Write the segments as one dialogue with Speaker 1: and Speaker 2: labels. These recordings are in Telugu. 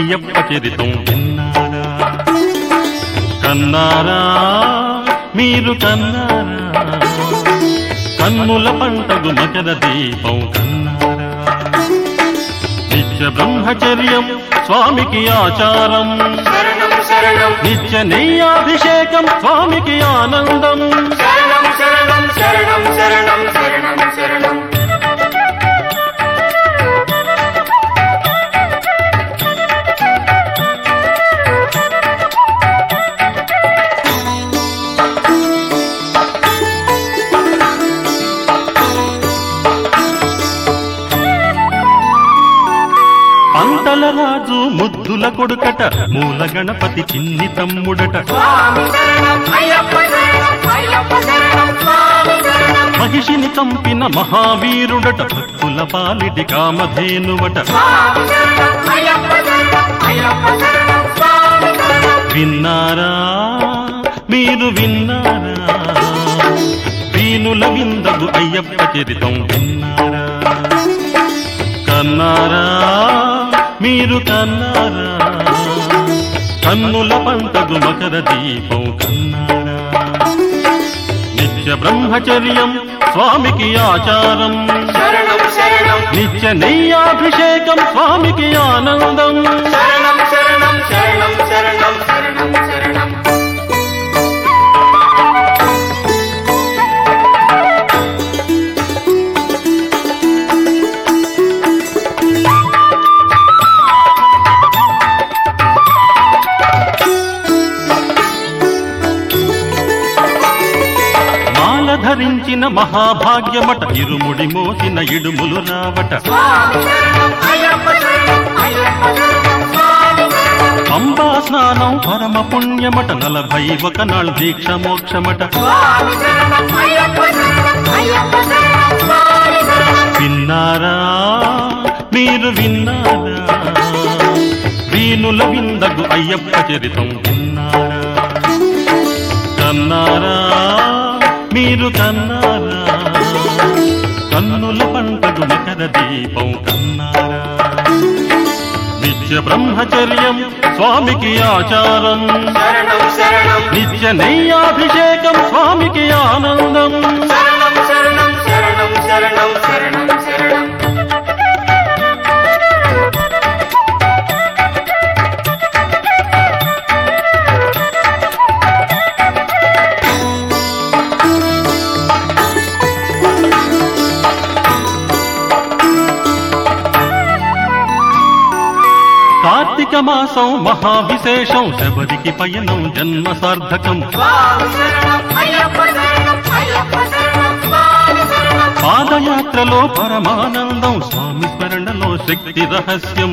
Speaker 1: అయ్యప్ప చరితం విన్నారా? కన్నారా మీరు కన్నారా? కన్నుల పంటగు మకర దీపం కన్నారా? నిత్య బ్రహ్మచర్యం స్వామికి ఆచారం, నిత్య నెయ్యాభిషేకం స్వామికి ఆనందం. పంటల రాజు ముద్దుల కొడుకట, మూల గణపతి చిన్ని తమ్ముడట. మహిషిని చంపిన మహావీరుడట, భక్తుల పాలిటి కామధేనువట. విన్నారా మీరు విన్నారా? వీనుల విందగు అయ్యప్ప చరితం విన్నారా? కన్నారా మీరు కన్నారా? కన్నుల పంటగు మకర దీపం కన్నారా? నిత్య బ్రహ్మచర్యం స్వామికి ఆచారం, నిత్య నెయ్యాభిషేకం స్వామికి ఆనందం. ధరించిన మహాభాగ్యమట, ఇరుముడి మోసిన ఇడుములు రావట. అంబా స్నానం పరమ పుణ్యమట, 41 నాள் దీక్ష మోక్షమట. విన్నారా మీరు విన్నారా? వీనుల విందగు అయ్యప్ప చరితం విన్నారా? కన్నారా మీరు కన్నారా? కన్నుల పంటగు మకర దీపం కన్నారా? నిత్య బ్రహ్మచర్యం స్వామికి ఆచారం, నిత్య నెయ్యాభిషేకం స్వామికి ఆనందం. కార్తీక మాసం మహావిశేషం, శబరికి పయనం జన్మ సార్థకం. పాదయాత్రలో పరమానందం, స్వామి స్మరణలో శక్తి రహస్యం.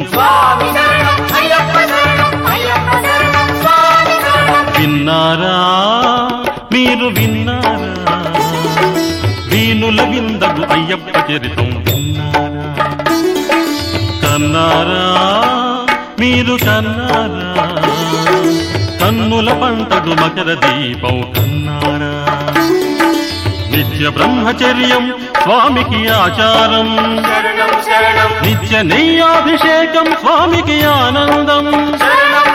Speaker 1: విన్నారా మీరు విన్నారా? వీనుల విందగు అయ్యప్ప చరితం విన్నారా? కన్నారా మీరు కన్నారా? కన్నుల పంటగు మకర దీపం కన్నారా? నిత్య బ్రహ్మచర్యం స్వామికి ఆచారం, నిత్య నెయ్యాభిషేకం స్వామికి ఆనందం.